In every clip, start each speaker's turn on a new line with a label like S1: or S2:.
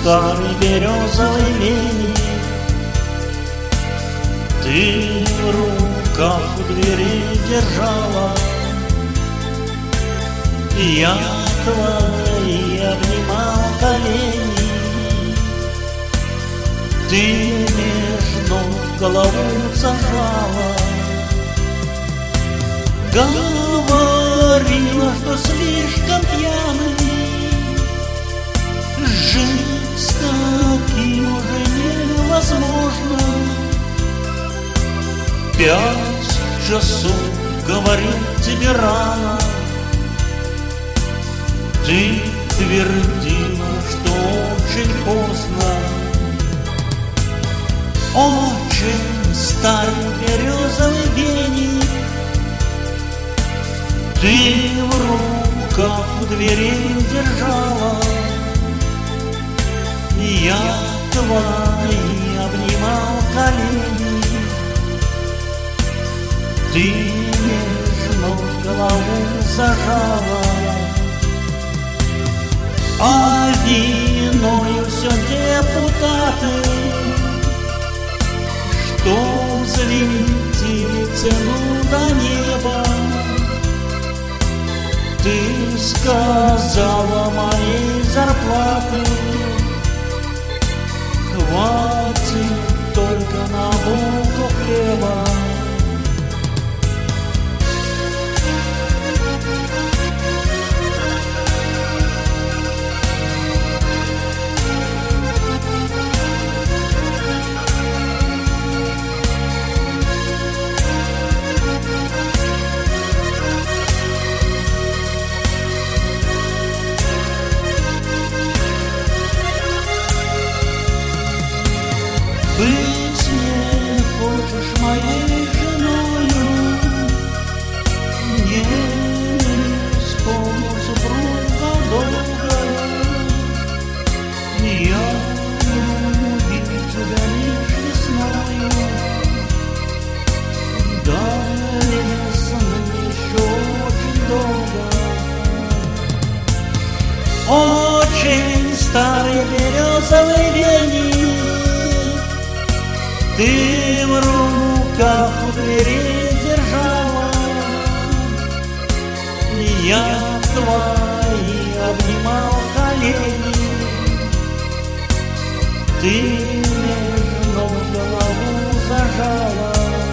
S1: старой березовой лене. Ты в руках у двери держала, я твои обнимал колени. Ты между ног голову сажала, говорила, что слишком пьяный, жить с таким уже невозможно. 5 часов, говорит, тебе рано. Ты твердила, что очень поздно. Очень старый березовый гений, ты в руках у двери держала, я твои обнимал колени. Ты нежно голову сажала, а виною все депутаты, что взвинтили цену до неба. Ты сказала, моей зарплаты хватит только на булку хлеба. Быть не хочешь моей женою, не вспомнил супруга долго. Я увидел тебя лишь весною, до весны еще очень долго. Очень старый березовый веник, ты в руках у двери держала, я твои обнимал колени. Ты между голову зажала,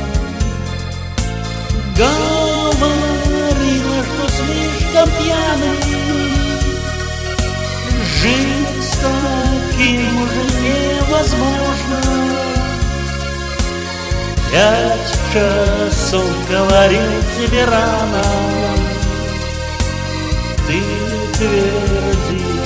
S1: говорила, что слишком пьяный, жить с таким уже невозможно. 5 часов, говорил, тебе рано. Ты твердила,